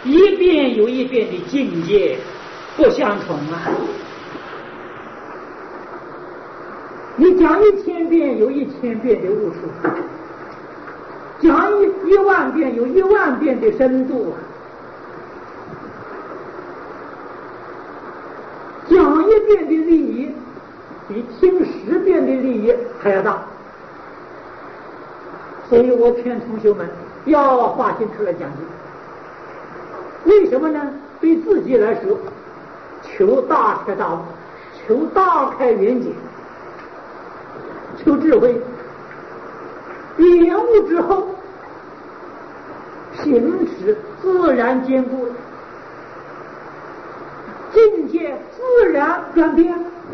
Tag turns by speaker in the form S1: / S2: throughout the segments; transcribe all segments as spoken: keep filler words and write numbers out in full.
S1: 一遍又一遍的境界不相同啊！你讲一千遍有一千遍的悟处，讲一一万遍有一万遍的深度，讲一遍的利益比听十遍的利益还要大。所以我劝同学们要花心出来讲经。为什么呢？对自己来说，求大开大悟，求大开眼界，求智慧，领悟之后，行持自然坚固，境界自然转变。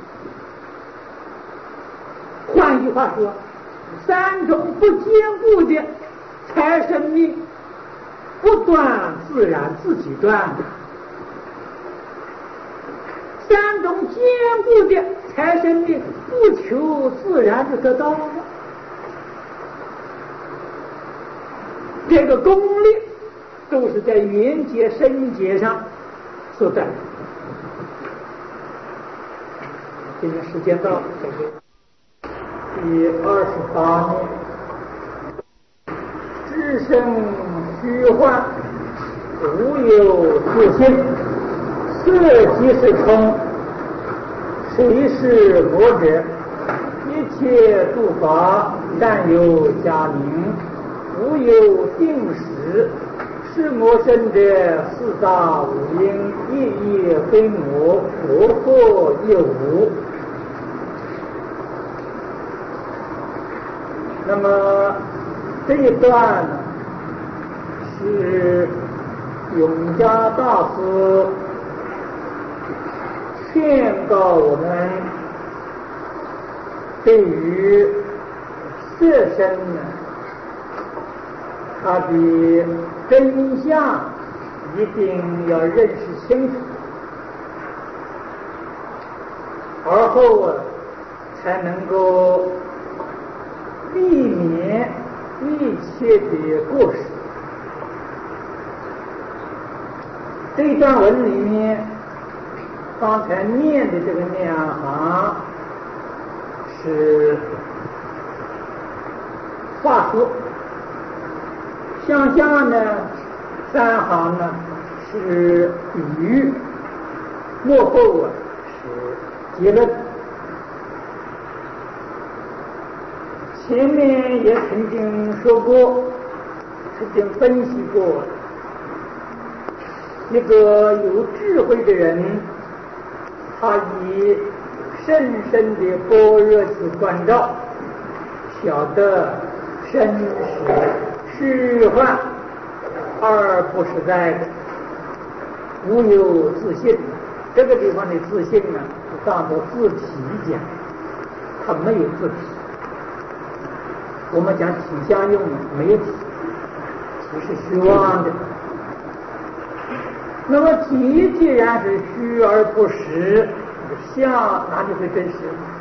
S1: 换句话说，三种不坚固的财生命不断自然自己断的，三种坚固的财生命不求自然就得到了。这个功力都是在缘觉身觉上所在。今天时间到了，第二十八年，知生虚幻，无有自性，色即是空，谁是魔者？一切诸法但有假名，无有定实，是魔生者四大五因，一一非魔，佛惑亦无。那么这一段呢，是永嘉大师劝告我们，对于色身呢，它的真相一定要认识清楚，而后啊，才能够避免一切的过失。这一段文里面，刚才念的这个两行是话说，向下呢三行呢是比喻，幕后啊是结论。前面也曾经说过，曾经分析过，一个有智慧的人，他以深深的般若之关照，晓得生死虚幻，而不是在无有自信。这个地方的自信呢，是当作自体讲，它没有自体。我们讲体相用呢，没有体，体是虚妄的。那么体既然是虚而不实，相哪里会真实？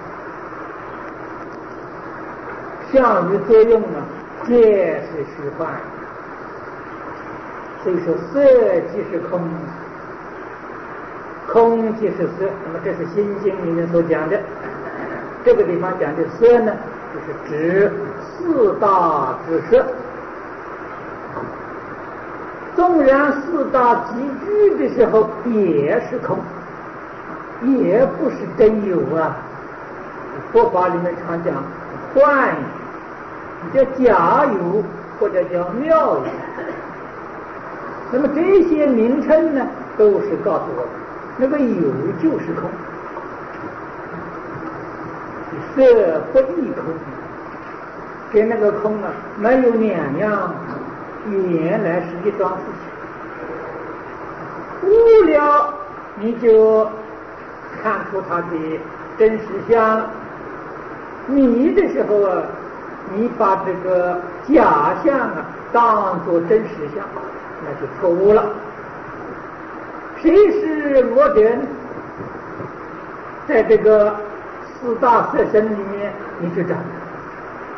S1: 相与作用呢，皆是虚幻。所以说，色即是空，空即是色。那么这是《心经》里面所讲的。这个地方讲的色呢，就是指四大之色。纵然四大集聚的时候也是空，也不是真有啊。佛法里面常讲幻有，叫假有，或者叫妙有。那么这些名称呢，都是告诉我们，那个有就是空，色不异空，跟那个空啊没有两样。原来是一桩事情，悟了你就看出它的真实相。迷的时候啊，你把这个假象啊当作真实相，那就错误了。谁是魔者呢？在这个四大色身里面，你去找，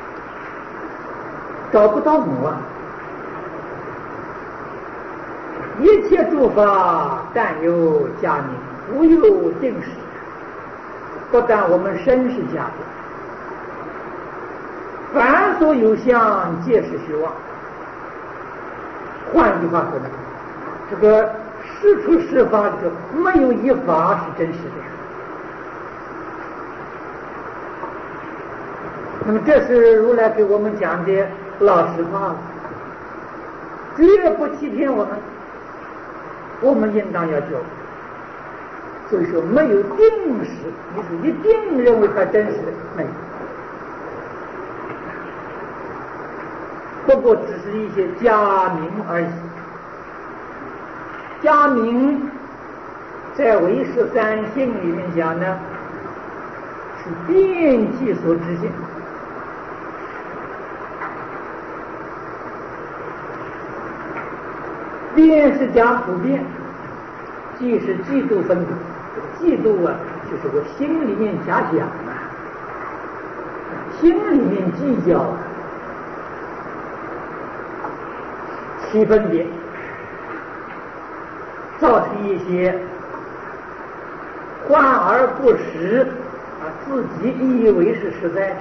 S1: 找不到魔啊。 一切诸法但有假名，无有定实。不但我们身是假的，凡所有相，皆是虚妄。换句话说呢，这个事出事发的时候，没有一法是真实的。那么这是如来给我们讲的老实话了，绝不欺骗我们，我们应当要教。所以说没有定实，你是一定认为它真实的，没有。不过只是一些假名而已。假名在唯识三性里面讲呢，是变即所知性。变是讲普遍，即是嫉妒分别。嫉妒啊，就是我心里面假想啊，心里面计较啊，起分别，造成一些幻而不实啊，自己以为是实在，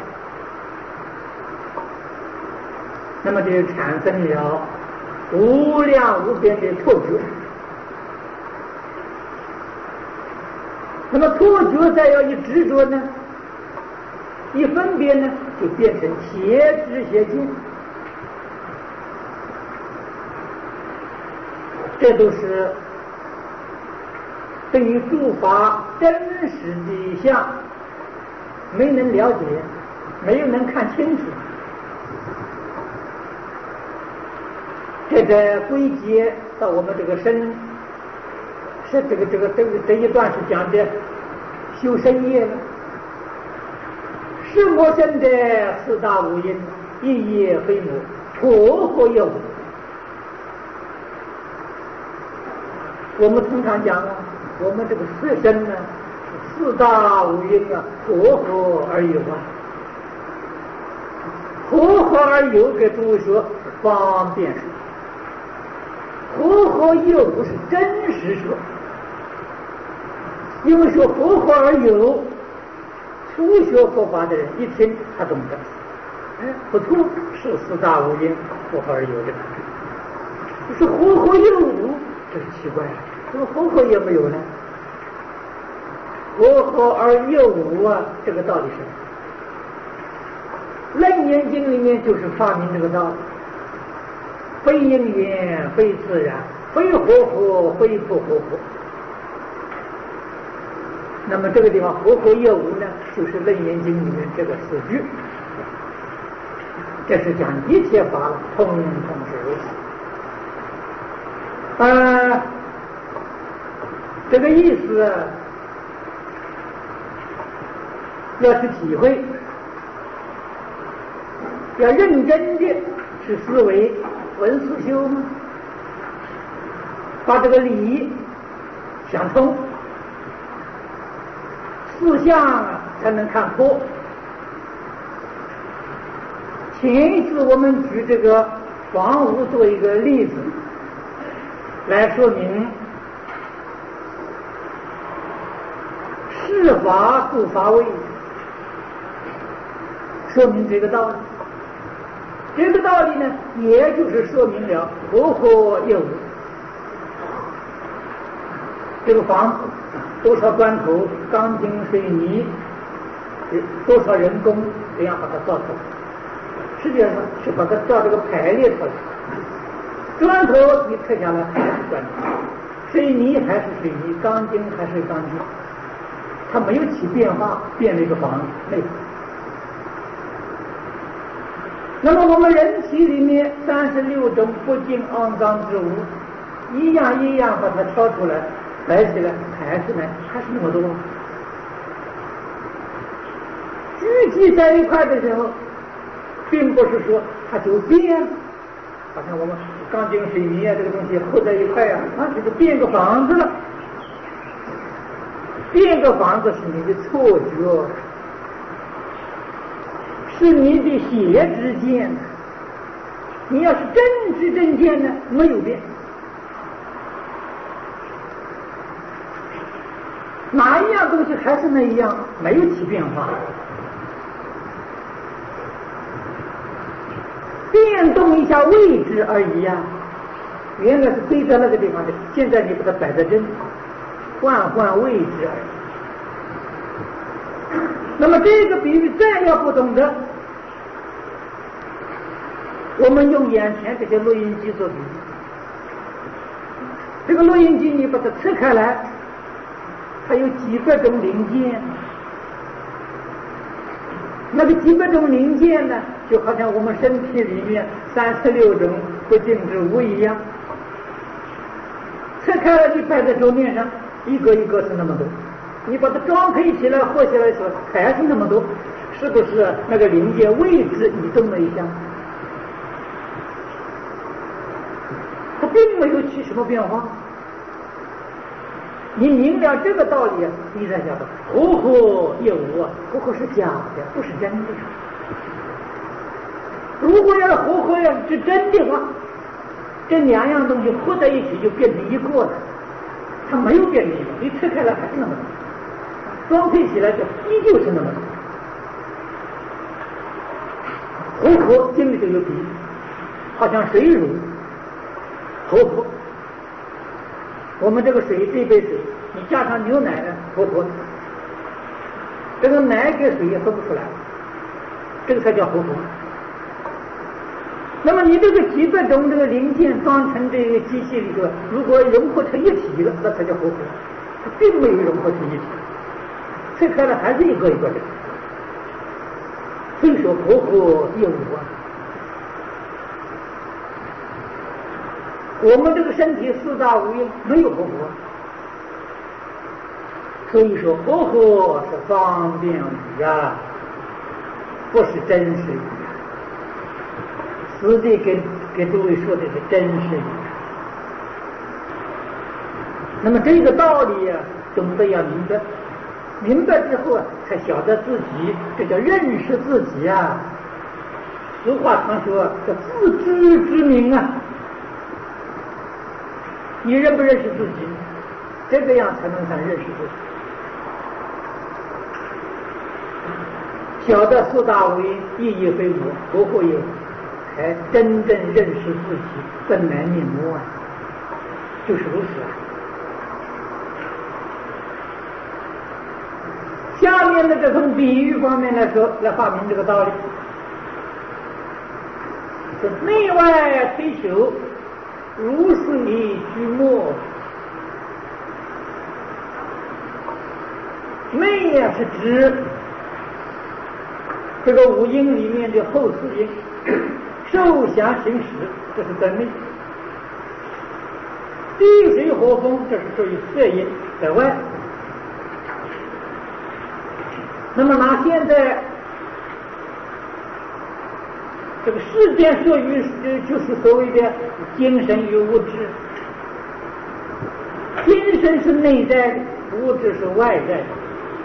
S1: 那么就产生了无量无边的错觉。那么错觉再要一执着呢，一分别呢，就变成邪知邪见。这都是对于诸法真实的相没能了解，没有能看清楚。这个归结到我们这个身，是这个这个这个这一段是讲的修身业了。是魔生的四大五阴，一业非魔，活活有。我们通常讲啊，我们这个色身呢，四大五阴啊，活活而有啊。活活而有给诸位说方便说，活活有不是真实说。因为说活活而有，初学佛法的人一听他懂得，哎，不错，是四大五阴活活而有的。就是活活有无，这是奇怪了，怎么活活也没有呢？活活而有无啊，这个道理是《楞严经》里面就是发明这个道理，非因缘，非自然，非活活，非不活活。那么这个地方活活有无呢，就是《楞严经》里面这个四句，这是讲一切法通通是如此。啊，这个意思要去体会，要认真的去思维，闻思修嘛，把这个理想通，四相才能看破。前一次我们举这个房屋做一个例子来说明是法不乏味，说明这个道理。这个道理呢，也就是说明了活活有无。这个房子多少砖头、钢筋、水泥，多少人工，这样把它造出来。实际上是把它造这个排列出来。砖头你刻下来还是砖头，水泥还是水泥，钢筋还是钢筋，它没有起变化，变了一个房子，没有。那么我们人体里面三十六种不净肮脏之物，一样一样把它挑出来，摆起来，排出来，还是那么多。聚集在一块的时候，并不是说它就变了，好像我们钢筋水泥啊这个东西合在一块啊，它这就变个房子了。变个房子是你的错觉，是你的邪知见。你要是真知真见呢，没有变。 哪一样东西还是那一样，没有起变化，变动一下位置而已呀、啊。原来是堆在那个地方的，现在你把它摆在这里，换换位置而已。那么这个比喻再要不懂得，我们用眼前这些录音机做比喻。这个录音机你把它拆开来，它有几百种零件，那个几百种零件呢，就好像我们身体里面三十六种不净之物一样。拆开了，你摆在桌面上，一个一个是那么多，你把它装配起来和起来的时候还是那么多，是不是那个零件位置移动了一下？它并没有起什么变化。你明了这个道理，你才晓得和合有无啊，和合是假的，不是真的。如果要和合要是真的话，这两样东西合在一起就变成一个了，它没有变成一个，你拆开来还是那么多，装配起来就依旧是那么多。和合经里头有比喻，好像水乳和合。我们这个水，这杯水，你加上牛奶呢，和合，这个奶跟水也喝不出来，这个才叫和合。那么你这个几百种这个零件装成这个机器里头，如果融合成一体了，那才叫和合。它并没有融合成一体，拆开了还是一个一个的。所以说和合有无啊。我们这个身体四大无用，没有和合，所以说和合是方便语啊，不是真实语。实际跟给诸位说的是真实语。那么这个道理啊，懂得要明白，明白之后啊，才晓得自己，这叫认识自己啊。俗话常说叫自知之明啊。你认不认识自己？这个样才能算认识自己。晓得四大无因，意义非我，和合有，才真正认识自己本来面目啊，就是如此啊。下面的这从比喻方面来说，来发明这个道理，是内外推求，如水居末。内呀是指这个五音里面的后四音，受想行识，这是在内；地水火风，这是属于色音，在外。那么拿现在这个世间所语，就是所谓的精神与物质。精神是内在的，物质是外在的。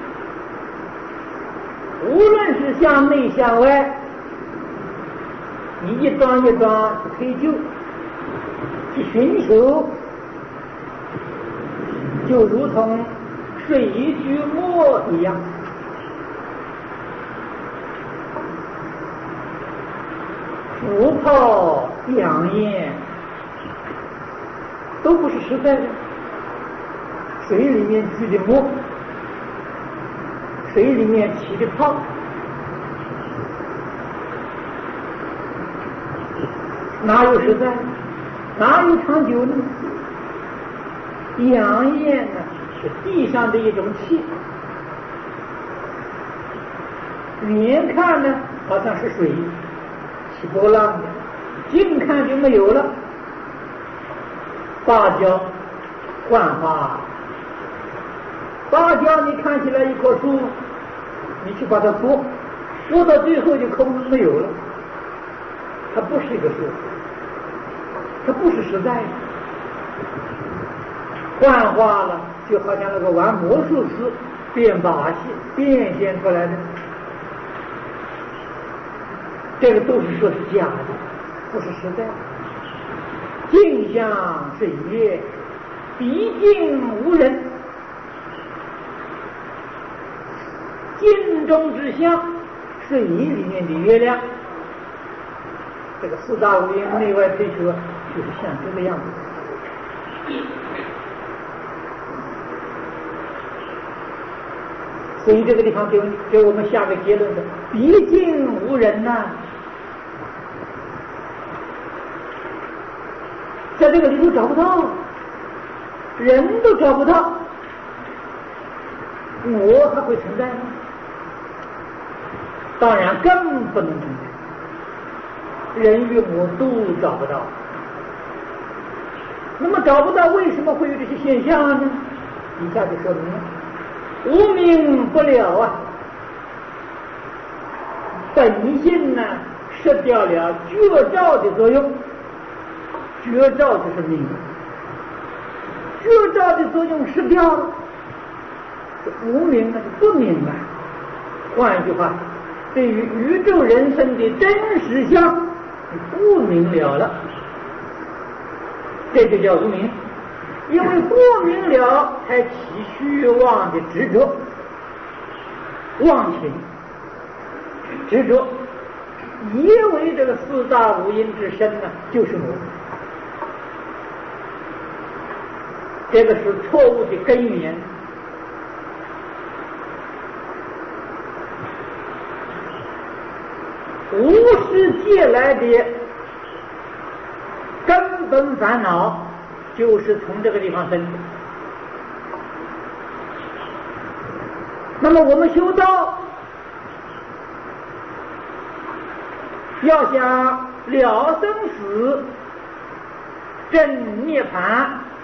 S1: 无论是向内向外，你一桩一桩去推究，去寻求，就如同水居末一样。浮泡养焰都不是实在的，水里面聚的沫，水里面起的泡，哪有实在？哪有长久呢？养焰呢，是地上的一种气，远看呢好像是水起波浪的，近看就没有了。芭蕉幻化，芭蕉你看起来一棵树，你去把它剥，剥到最后就空没有了，它不是一个树，它不是实在的。幻化了，就好像那个玩魔术师变把戏变现出来的，这个都是说是假的，不是实在的。镜像是业，毕竟无人。 中之象，水里面的月亮。这个四大无因内外推学就是像这个样子。所以这个地方给给我们下个结论的，毕竟无人呐、啊，在这个里头找不到，人都找不到，我还会存在吗？当然更不能存在，人与我都找不到。那么找不到，为什么会有这些现象呢？以下就说明了。无明不了啊，本性呢失掉了觉照的作用，觉照就是明，觉照的作用失掉了，无明呢就不明白。换一句话，对于宇宙人生的真实相不明了了，这就叫无明。因为不明了，才起虚妄的执着、妄情、执着，以为这个四大无因之身呢就是我，这个是错误的根源。无始劫来的根本烦恼，就是从这个地方生的。那么我们修道，要想了生死、证涅槃，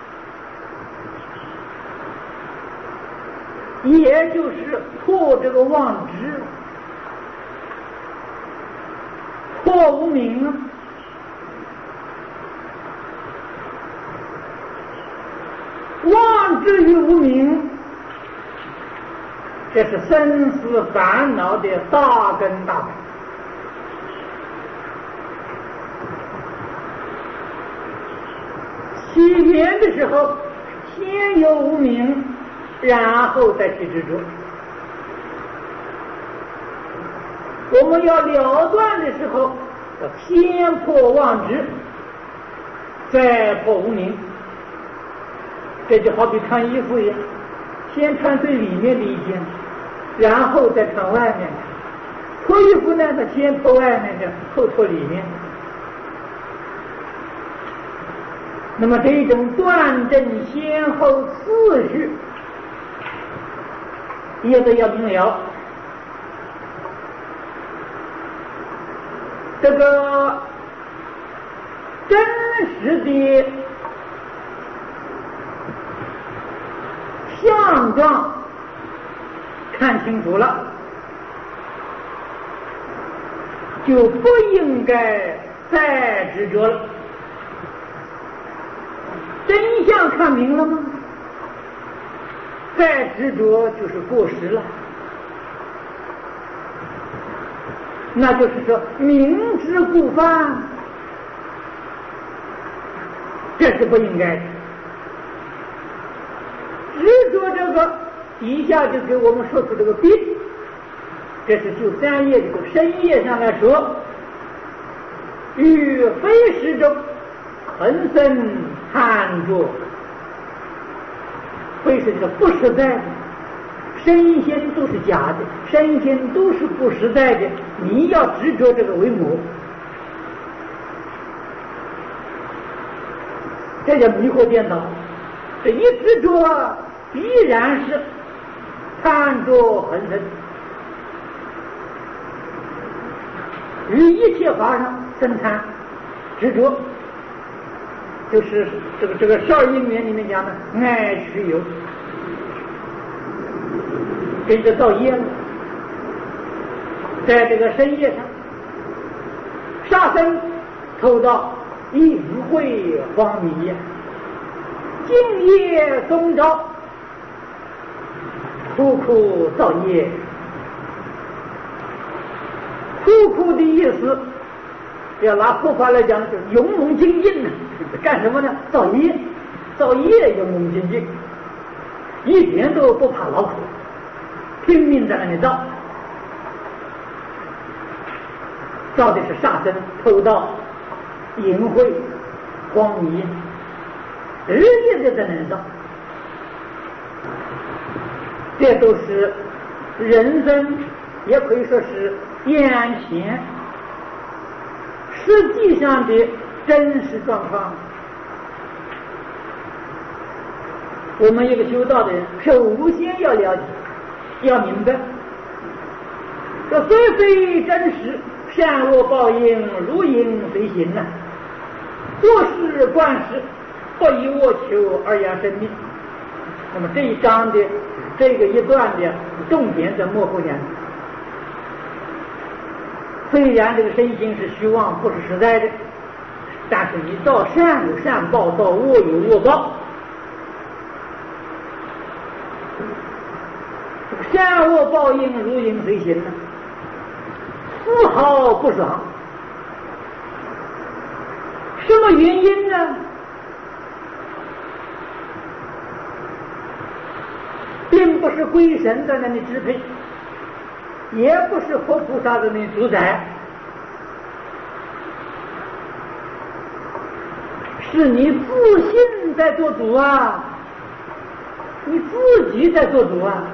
S1: 也就是破这个妄执、破无明啊。妄执于无明，这是生死烦恼的大根大本。起源的时候，先有无明，然后再去执着。我们要了断的时候，要先破妄执，再破无明。这就好比穿衣服一样，先穿最里面的一件，然后再穿外面的。脱衣服呢，他先脱外面的，后脱里面。那么这种断正先后次序，也得要明了。这个真实的相状看清楚了，就不应该再执着了。真相看明了吗？再执着就是过失了。那就是说明知故犯，这是不应该的。执着这个，底下就给我们说出这个病，这是就三业这个深业上来说，于非实中恒生贪着，非是这个不实在的，身心都是假的，身心都是不实在的，你要执着这个为母，这叫迷惑颠倒。这一执着必然是贪着恒生，于一切法上生贪执着，就是这个这个十二因缘里面讲的爱取有，跟着造业了。在这个深夜上，杀生偷盗淫秽荒迷呀，敬业终朝，苦苦造业。苦苦的意思，要拿佛法来讲，就是勇猛精进呢。干什么呢？造业，造业勇猛精进，一点都不怕劳苦，拼命在那里造。 造的是杀生、偷盗、淫秽、荒迷，日夜的在人造，这都是人生，也可以说是眼前实际上的真实状况。我们一个修道的人，首先要了解，要明白，这虽非真实，善恶报应如影随形呐、啊。做事观事，不以我求而养生命。那么这一章的这个一段的重点在幕后讲，虽然这个身心是虚妄，不是实在的，但是你到善有善报，到恶有恶报。善恶报应如影随形呢，丝毫不爽。什么原因呢？并不是鬼神在那里支配，也不是佛菩萨在那里主宰，是你自信在做主啊，你自己在做主啊。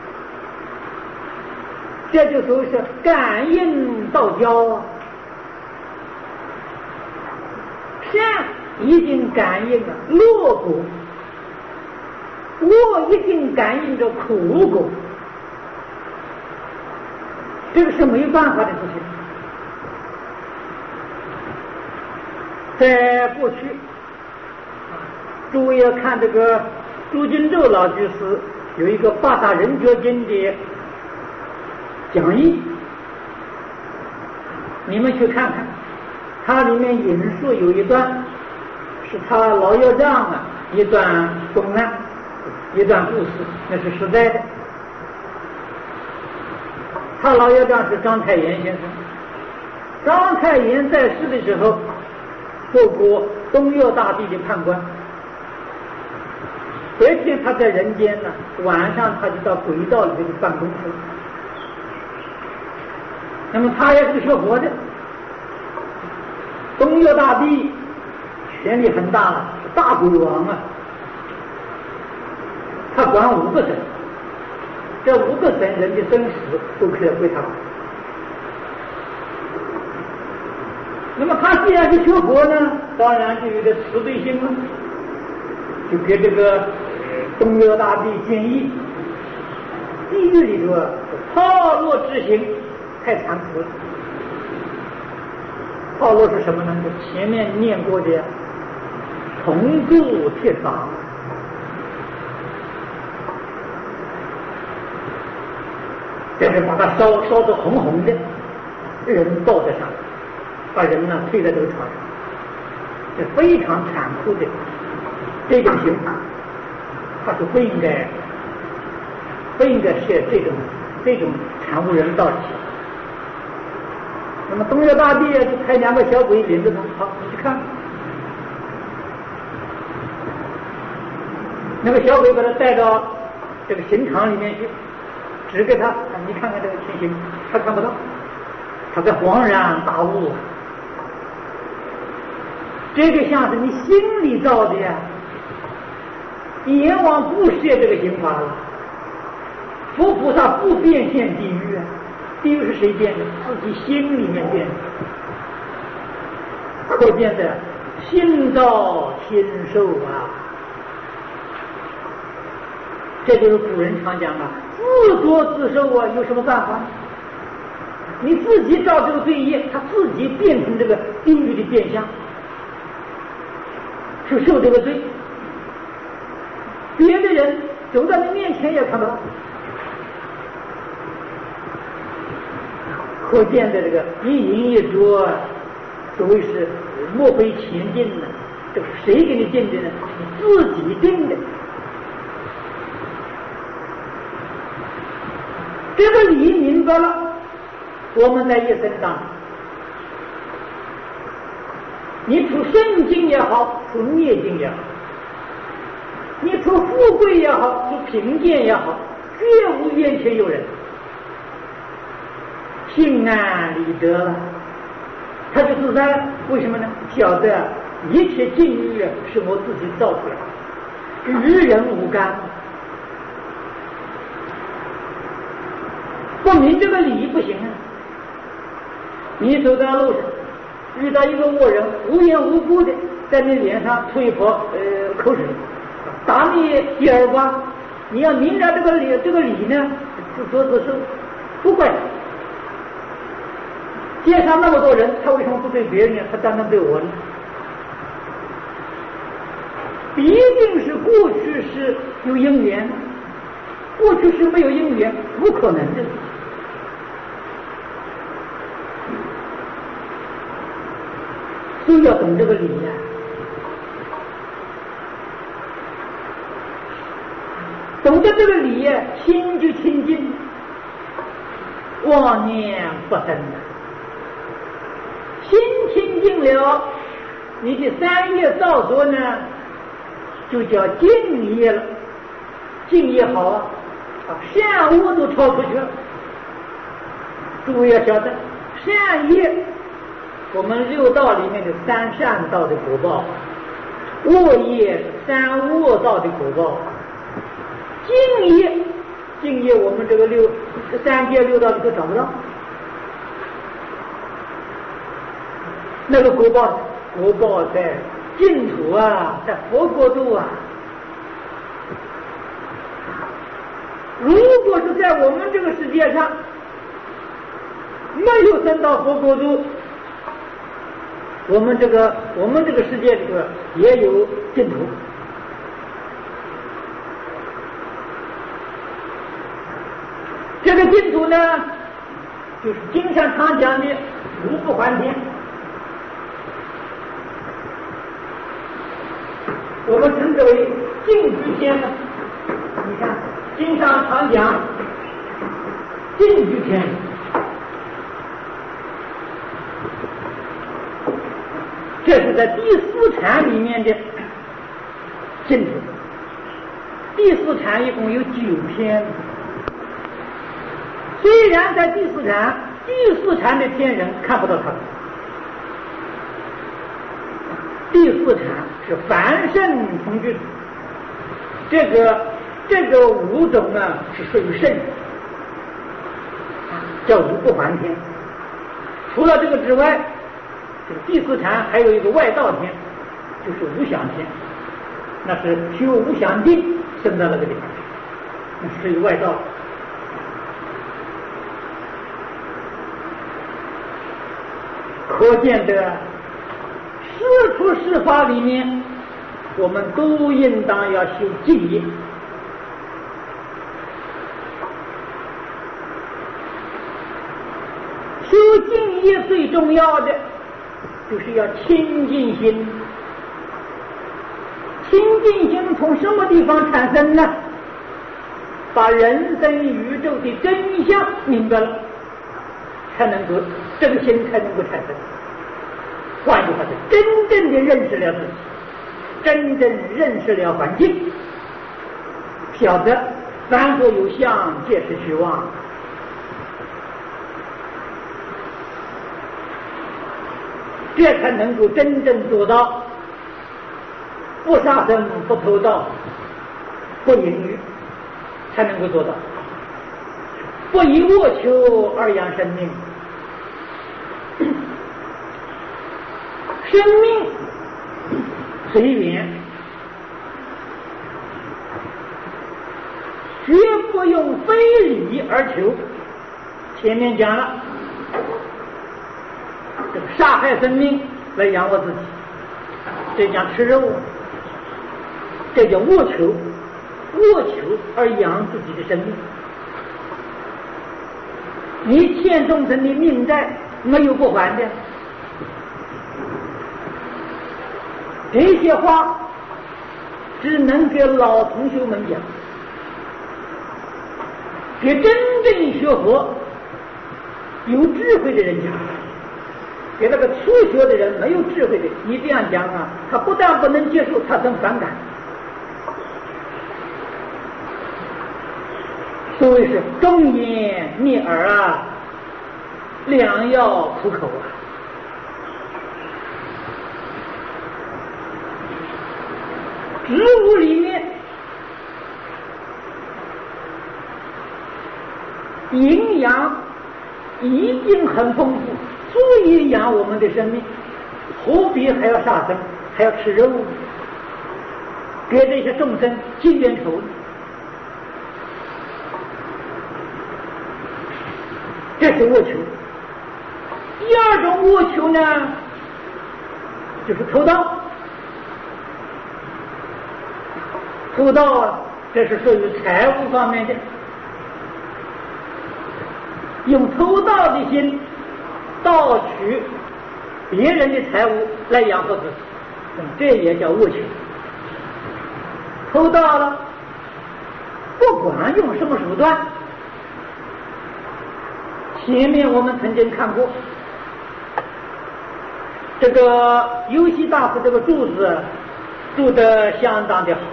S1: 这就说是感应道交啊，善一定感应了乐果，恶一定感应着苦果，这个是没有办法的事情。在过去，诸位要看这个朱金洲老居士有一个八大人觉经的讲义，你们去看看，它里面引述有一段是他老药丈啊一段公案，一段故事，那是实在的。他老药丈是章太炎先生，章太炎在世的时候做过东岳大帝的判官，白天他在人间呢，晚上他就到轨道里面去办公去。那么他也是学佛的，东岳大帝权力很大了，大鬼王啊，他管五个省，这五个省人的生死都可以归他管。那么他既然是学佛呢，当然就有点慈悲心了，就给这个东岳大帝建议，地狱里头炮烙之刑太残酷了。炮烙是什么呢？就前面念过的铜铸铁掌，就是把它烧烧得红红的，人倒在上面，把人呢推在这个床上，是非常残酷的这种刑罚，他是不应该不应该设这种这种惨无人道的刑。那么东岳大帝就派两个小鬼领着他，好，你去看。那个小鬼把他带到这个刑场里面去，指给他，你看看这个情形，他看不到，他在恍然大悟。这个像是你心里造的呀，阎王不设这个刑罚了，佛菩萨不变现地狱啊。地狱是谁变的？自己心里面变的。可见的心造天受啊，这就是古人常讲啊，自作自受啊，有什么办法？你自己造这个罪业，他自己变成这个地狱的变相，去受这个罪。别的人走到你面前也看不到。可见的这个一饮一啄，所谓是莫非前定呢？这是谁给你定的呢？你自己定的。这个理明白了，我们在一生当中，你处顺境也好，处逆境也好，你处富贵也好，处贫贱也好，绝无眼前有人，心安理得了。 他就自在了。为什么呢？晓得一切境遇是我自己造出来的，与人无干。不明这个理不行啊！你走在路上，遇到一个恶人，无缘无故的在你脸上吐一泼呃口水，打你一耳光，你要明了这个理，这个理呢，做做是不怪他。街上那么多人，他为什么不对别人呢？他单单对我呢？必定是过去是有因缘，过去是没有因缘，不可能的。所以要懂这个理呀、啊，懂得这个理呀、啊，心就清净，妄念不生了。心清净了，你的三业造作呢，就叫净业了。净业好啊，善恶都超出去了。诸位要晓得，善业。我们六道里面的三善道的果报，恶业三恶道的果报，净业，净业我们这个六三界六道里都找不到。那个果报，果报在净土啊，在佛国度啊。如果是在我们这个世界上没有升到佛国度，我们这个我们这个世界里头也有净土。这个净土呢，就是经常常讲的五不还天。我们称之为净居天呢。你看，经常常讲净居天。这是在第四禅里面的净土。第四禅一共有九天，虽然在第四禅，第四禅的天人看不到他们。第四禅是凡圣同居土，这个这个五种呢是属于圣，叫五不还天。除了这个之外，这个第四禅还有一个外道天，就是无想天，那是修无想定升到那个地方，那是属于外道。可见的世出世法里面，我们都应当要修净业。修净业最重要的就是要清净心。清净心从什么地方产生呢？把人生宇宙的真相明白了，才能够这个心才能够产生。换句话说，真正的认识了自己，真正认识了环境，晓得凡所有相，皆是虚妄。这才能够真正做到不杀生、不偷盗、不淫欲，才能够做到不以恶求而养生命。生命随缘，绝不用非礼而求。前面讲了，这个杀害生命来养活自己，这讲吃肉，这叫恶求，恶求而养自己的生命。你欠众生的命债没有不还的，这些话只能给老同学们讲，给真正学佛有智慧的人讲。给那个初学的人没有智慧的，你这样讲啊，他不但不能接受，他更反感。所谓是忠言逆耳啊，良药苦口啊。 植物里面营养已经很丰富，足以养我们的生命，何必还要杀生，还要吃肉，给这些众生尽冤仇？这是恶求。第二种恶求呢，就是偷盗。偷盗啊，这是属于财物方面的，用偷盗的心盗取别人的财物来养活自己，这也叫恶求。偷盗了，不管用什么手段，前面我们曾经看过，这个游戏大师这个注子注得相当的好，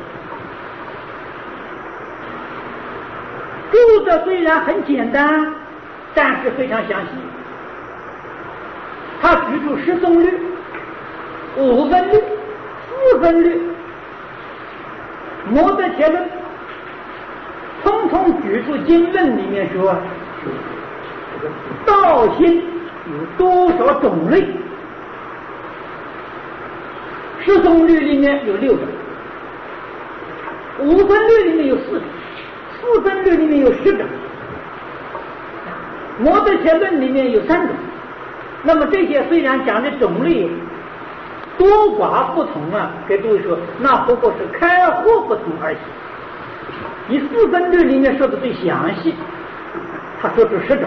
S1: 注的虽然很简单，但是非常详细。他举出十宗律、五分律、四分律、摩德切论，通通举出经论里面说，道心有多少种类？十宗律里面有六种，五分律里面有四种，四分律里面有十种，摩德切论里面有三种。那么这些虽然讲的种类多寡不同啊，给诸位说，那不过是开豁不同而已。以四分律里面说的最详细，他说出十种；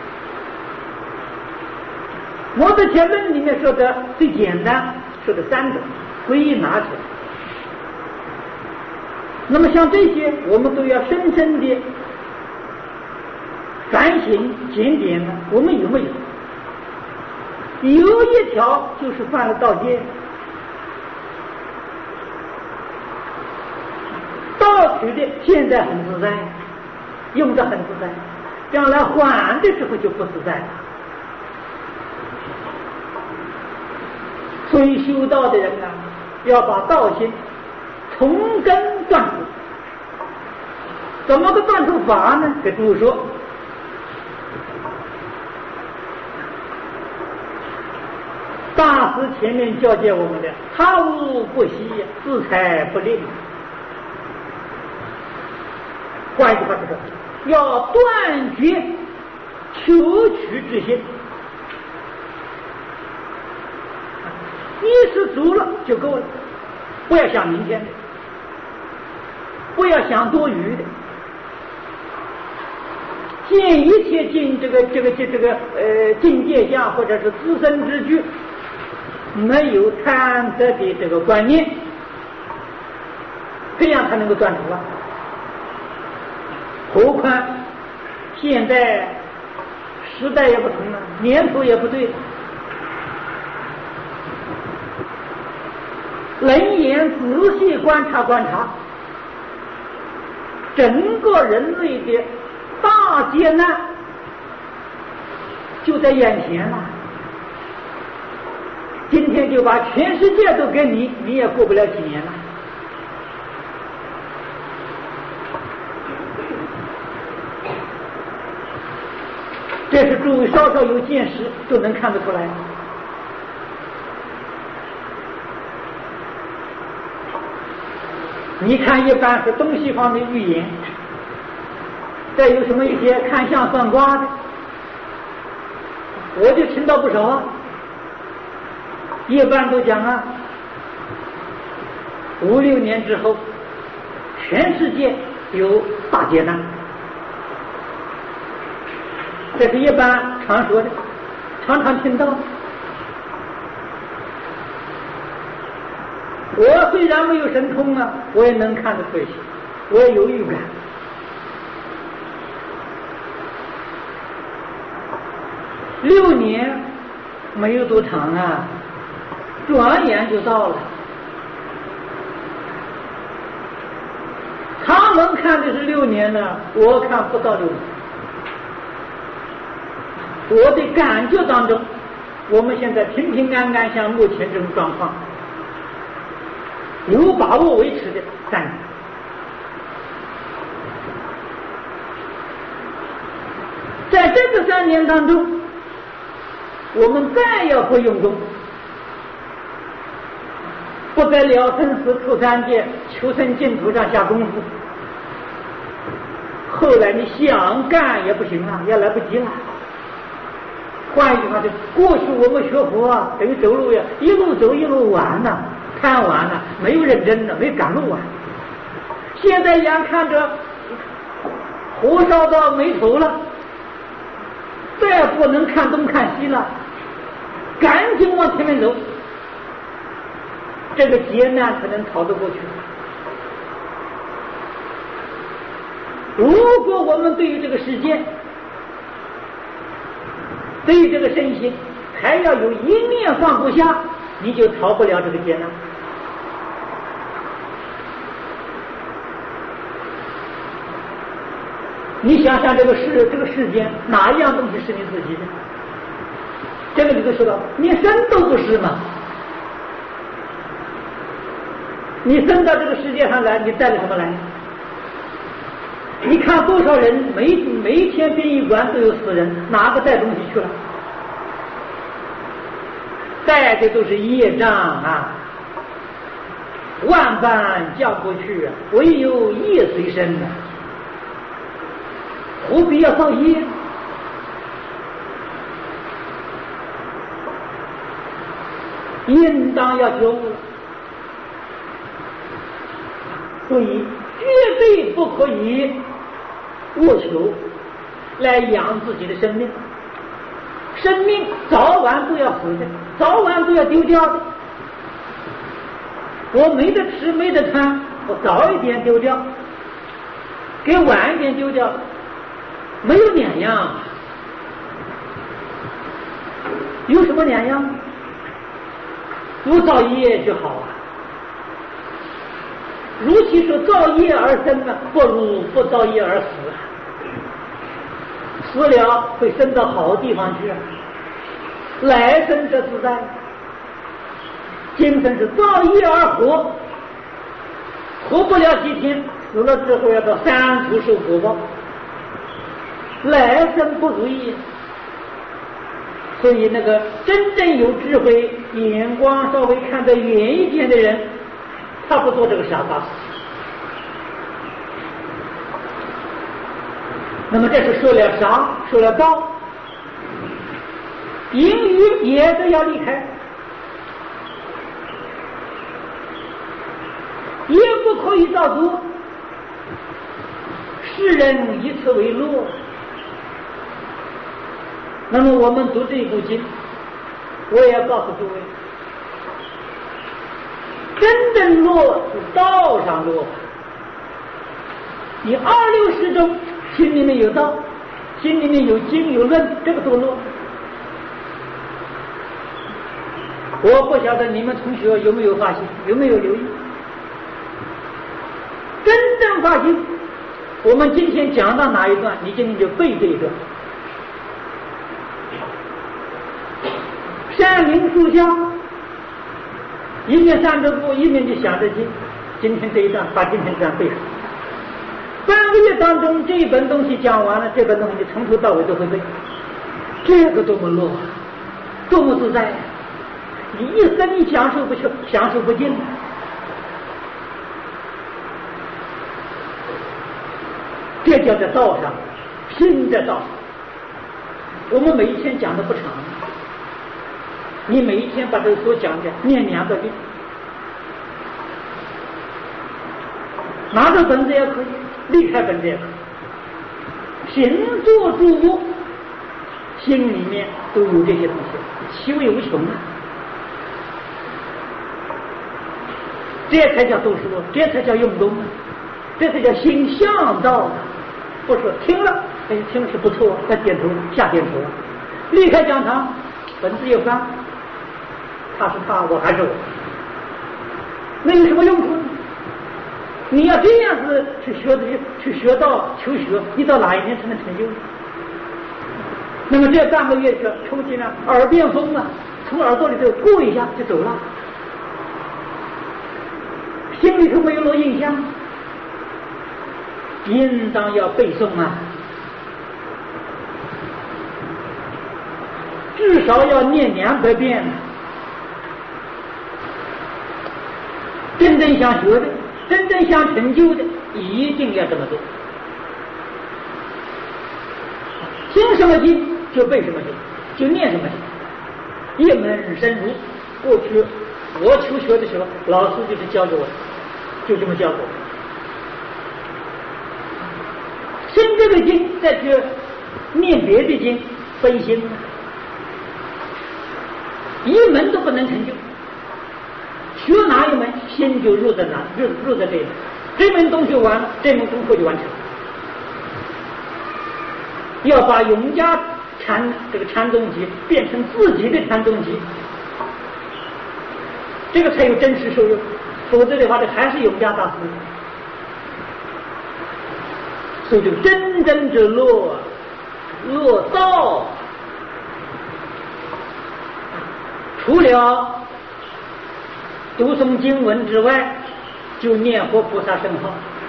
S1: 摩德切论里面说的最简单，说的三种，归一拿起来。那么像这些，我们都要深深的反省检点呢，我们有没有？有一条就是犯了盗戒，盗取的现在很自在，用的很自在，将来还的时候就不自在了。所以修道的人啊，要把道心从根断除。怎么个断除法呢？给诸位说，大师前面教诫我们的他无不息，自财不吝。换一句话就是要断绝求取之心，衣食足了就够了，不要想明天的，不要想多余的，见一切境这个这个这这个呃境界相或者是自身之具，没有贪得的这个观念，这样才能够断除啊。何况现在时代也不同了，年头也不对了，人眼仔细观察观察，整个人类的大劫难就在眼前了。今天就把全世界都给你，你也过不了几年了。这是诸位稍稍有见识都能看得出来。你看一般是东西方的预言，再有什么一些看相算卦的，我就听到不少啊。一般都讲啊，五六年之后全世界有大劫难，这是一般常说的，常常听到。我虽然没有神通啊，我也能看得出来，我也有预感。六年没有多长啊，转眼就到了。他们看的是六年呢，我看不到六年。我的感觉当中，我们现在平平安安，像目前这种状况， 有把握维持的三年。在这个三年当中，我们再要不用功，不在了生死出三界求生净土上下功夫，后来你想干也不行了，也来不及了。换一句话，就过去我们学佛啊，等于走路呀，一路走一路玩呐，看完了，没有认真的，没赶路啊。现在眼看着火烧到眉头了，再不能看东看西了，赶紧往前面走，这个劫难才能逃得过去。如果我们对于这个世界，对于这个身心还要有一念放不下，你就逃不了这个劫难。你想想这个世这个世间哪一样东西是你自己的？这个你就说到，你生都不是嘛。你生到这个世界上来，你带着什么来？你看多少人每每一天殡仪馆都有死人，哪个带东西去了？带的都是业障啊，万般降不去，唯有业随身的，何必要造业？应当要觉悟，所以绝对不可以卧求来养自己的生命。生命早晚都要死的，早晚都要丢掉的。我没得吃没得穿，我早一点丢掉，给晚一点丢掉，没有两样。有什么两样？不造业就好啊。如其说造业而生呢，不如不造业而死。死了会升到好地方去，来生则自在。今生是造业而活，活不了几天，死了之后要到三途受果报，来生不如意。所以那个真正有智慧、眼光稍微看得远一点的人，他不做这个傻大事。那么这是说了啥？说了道，淫欲也都要离开，也不可以造作。世人以此为乐。那么我们读这一部经，我也要告诉诸位，真正乐是道上乐。你二六十中心里面有道，心里面有经有论，这个多乐。我不晓得你们同学有没有发现，有没有留意？真正发现，我们今天讲到哪一段，你今天就背这一段。山林树下，一面站着步，一面就想着经。今天这一段，把今天这段背上。半个月当中，这一本东西讲完了，这本东西从头到尾都会背。这个多么乐，多么自在呀！你一生你享受不去，享受不尽。这叫在道上，心在道上。我们每一天讲的不长，你每一天把这个所讲的念两个遍，拿着本子也可以，离开本子也可以，行坐住卧，心里面都有这些东西，其味无穷啊！这才叫读书，这才叫用功，这才叫心向道。不说听了，哎，听了是不错，再点头下点头，离开讲堂，本子也翻，他是他，我还是我，那有什么用处呢？你要这样子去学的，去学到求学，你到哪一天才能成就？那么这半个月就抽进了耳边风啊，从耳朵里头过一下就走了。 心里头没有落印象，应当要背诵啊，至少要念两百遍。真正想学的，真正想成就的，一定要这么做。听什么经就背什么经，就念什么经，一门深入。过去我求学的时候，老师就是教给我，就这么教给我。生这个经再去念别的经，分心，一门都不能成就。学哪一门，心就入在哪，入入在这一门。这门东西完了，这门功课就完成。要把永嘉禅这个禅宗集变成自己的禅宗集，这个才有真实受用。否则的话，这还是永嘉大师。所以，就真正之落落道，除了读诵经文之外，就念佛菩萨圣号，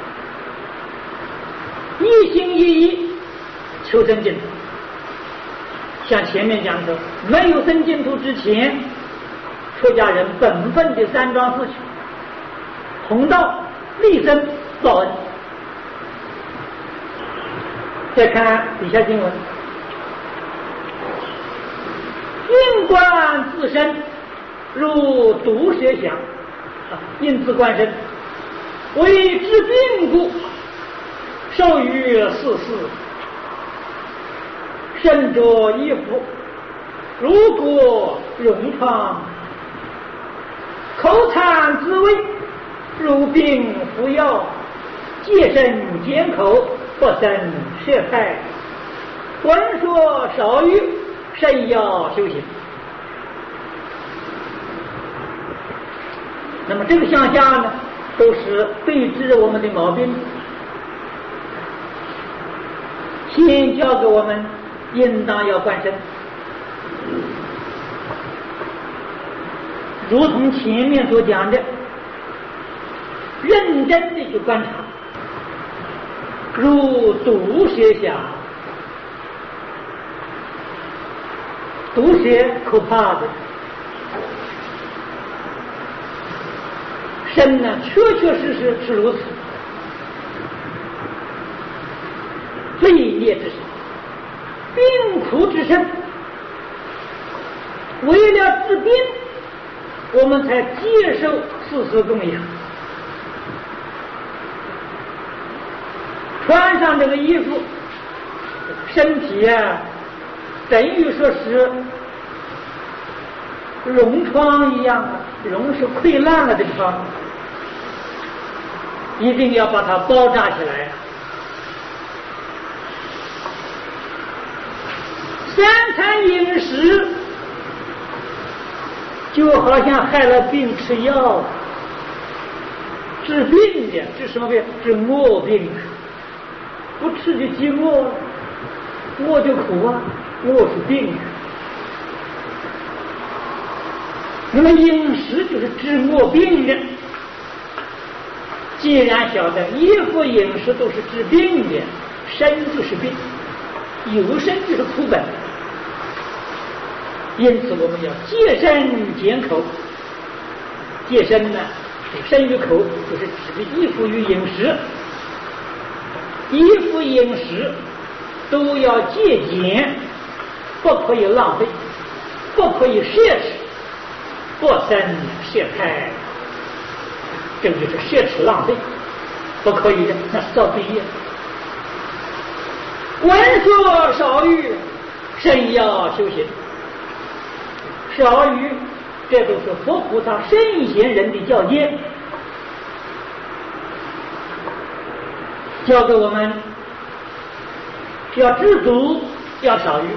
S1: 一心一意求生净土。像前面讲的，没有生净土之前，出家人本分的三桩事情：弘道、立身、报恩。再看底下经文，应观自身如毒蛇响，因自观身，为治病故，受于世事。身着衣服，如果荣疮；口馋滋味，如病服药。戒身缄口，不生血害。闻说少欲，慎要修行。那么这个向下呢，都是对治我们的毛病。先教给我们，应当要观身，如同前面所讲的，认真的去观察，如毒蛇响。毒蛇可怕的，身呢确确实实是如此，罪孽之身，病苦之身。为了治病，我们才接受世事供养，穿上这个衣服，身体啊等于说是脓疮一样，脓是溃烂了的疮，一定要把它包扎起来。三餐饮食就好像害了病吃药，治病的治什么病？治饿病，不吃就饥饿，饿就苦啊，饿是病。那么饮食就是治饿病的。既然晓得衣服饮食都是治病的，身就是病，有身就是苦本。因此我们要戒身俭口。戒身呢，身与口就是指的衣服与饮食，衣服饮食都要戒俭，不可以浪费，不可以奢侈，不生懈怠。这个就是奢侈浪费，不可以的，那是造罪业。闻说少欲，慎要修行。少欲，这都是佛菩萨圣贤人的教诫，教给我们要知足，要少欲。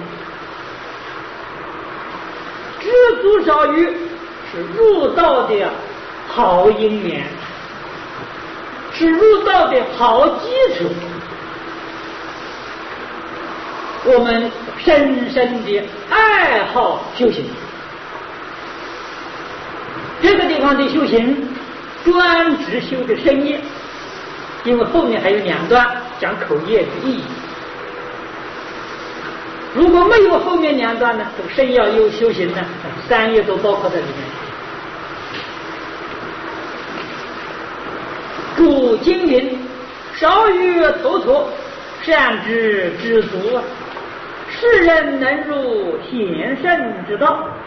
S1: 知足少欲是入道的好因缘，是入道的好基础。我们深深的爱好修行，这个地方的修行专职修的身业，因为后面还有两段讲口业的意义。如果没有后面两段呢，这个身要有修行呢，三业都包括在里面。故经云：少欲头陀，善知知足，世人能入显圣之道。